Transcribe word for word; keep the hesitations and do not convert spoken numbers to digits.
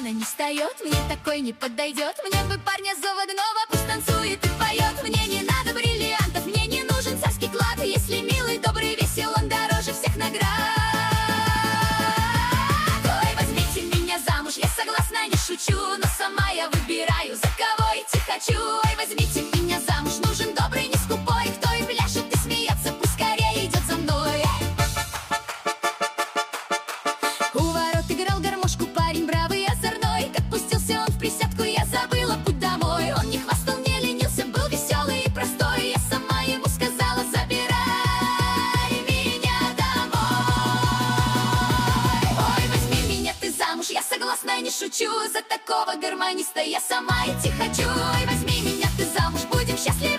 дивана не встает, мне такой не подойдет. Мне бы парня заводного, пусть танцует и поет. Мне не надо бриллиантов, мне не нужен царский клад. Если милый, добрый, весел, он дороже всех наград. Ой, возьмите меня замуж, я согласна, не шучу, но сама я выбираю, за кого идти хочу. Ой, возьмите меня замуж, нужен добрый, не скупой, кто и пляшет, и смеется, пусть скорее идет за мной. У ворот играл гармошку парень бравый и озорной. Как пустился он в присядку, я забыла путь домой. Он не хвастал, не ленился, был веселый и простой. Я сама ему сказала: забирай меня домой. Ой, возьми меня ты замуж, я согласна, не шучу, за такого гармониста я сама идти хочу. Ой, возьми меня ты замуж, будем счастливы.